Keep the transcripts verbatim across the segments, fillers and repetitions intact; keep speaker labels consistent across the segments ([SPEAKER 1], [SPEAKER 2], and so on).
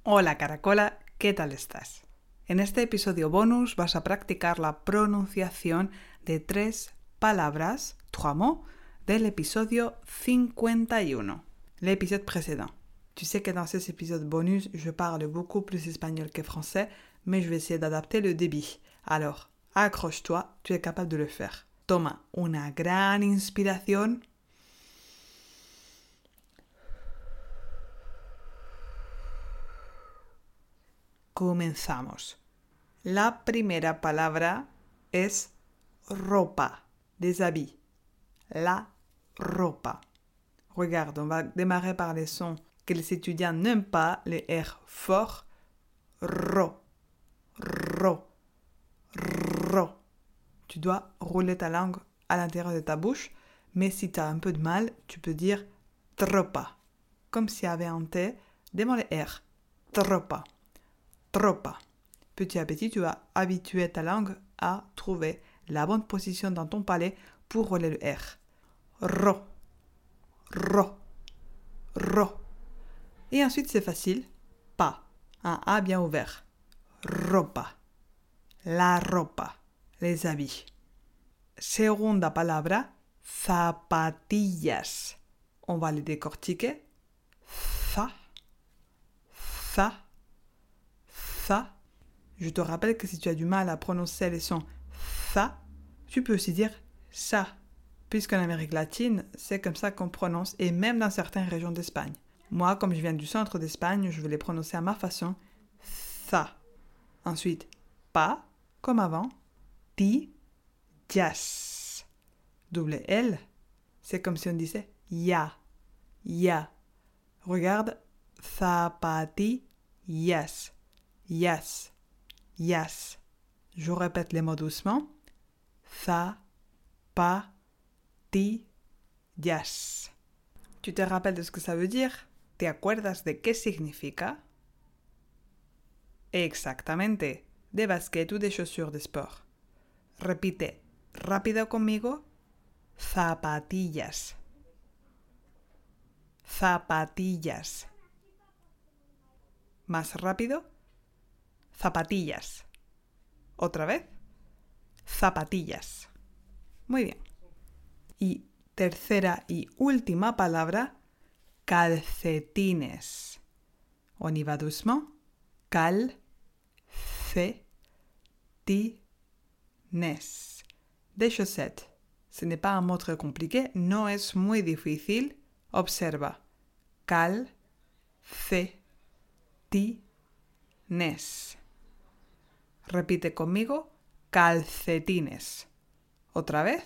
[SPEAKER 1] Hola Caracola, ¿qué tal estás? En este episodio bonus vas a practicar la pronunciación de tres palabras, trois mots, del episodio cincuenta y uno, l'épisode précédent. Tu sais que dans ces épisodes bonus, je parle beaucoup plus espagnol que français, mais je vais essayer d'adapter le débit. Alors, accroche-toi, tu es capable de le faire. Toma una gran inspiración. Comenzamos. La primera palabra es ropa, des habits. La ropa. Regarde, on va démarrer par les sons que les étudiants n'aiment pas, les R forts. Ro, ro, ro. Tu dois rouler ta langue à l'intérieur de ta bouche, mais si tu as un peu de mal, tu peux dire tropa. Comme s'il y avait un T devant les R. Tropa. Tropa. Petit à petit, tu vas habituer ta langue à trouver la bonne position dans ton palais pour rouler le R. Ro, ro, ro. Et ensuite, c'est facile. Pa. Un A bien ouvert. Ropa. La ropa. Les habits. Segunda palabra. Zapatillas. On va les décortiquer. Za. Za. Ça. Je te rappelle que si tu as du mal à prononcer les sons ça, tu peux aussi dire ça, puisqu'en Amérique latine, c'est comme ça qu'on prononce, et même dans certaines régions d'Espagne. Moi, comme je viens du centre d'Espagne, je vais les prononcer à ma façon, ça. Ensuite, pas, comme avant, ti, jas. Double L, c'est comme si on disait ya, ya. Regarde, zapatillas. Yes, yes. Je répète les mots doucement. Za, pa, ti, yes. Tu te rappelles de ce que ça veut dire? ¿Te acuerdas de qué significa? Exactamente, de basquet ou de chaussures de sport. Repite rápido conmigo. Zapatillas. Zapatillas. Más rápido. Zapatillas. Otra vez. Zapatillas. Muy bien. Y tercera y última palabra, calcetines. On y va doucement. Cal, ce, ti, nes. Des chaussettes. Ce n'est pas un mot très compliqué. No es muy difícil. Observa. Cal, ce, ti, nes. Repite conmigo, calcetines. Otra vez,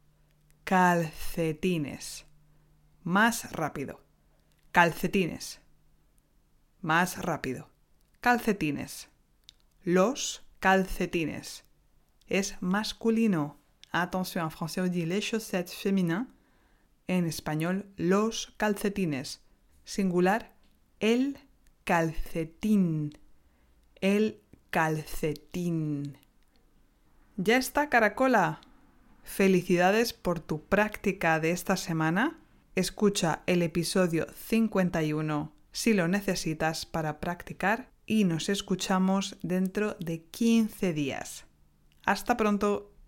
[SPEAKER 1] calcetines. Más rápido, calcetines. Más rápido, calcetines. Los calcetines. Es masculino. Attention, en français on dit les chaussettes féminins. En español, los calcetines. Singular, el calcetín. El calcetín. ¿Ya está, Caracola? Felicidades por tu práctica de esta semana. Escucha el episodio cincuenta y uno si lo necesitas para practicar y nos escuchamos dentro de quince días. ¡Hasta pronto!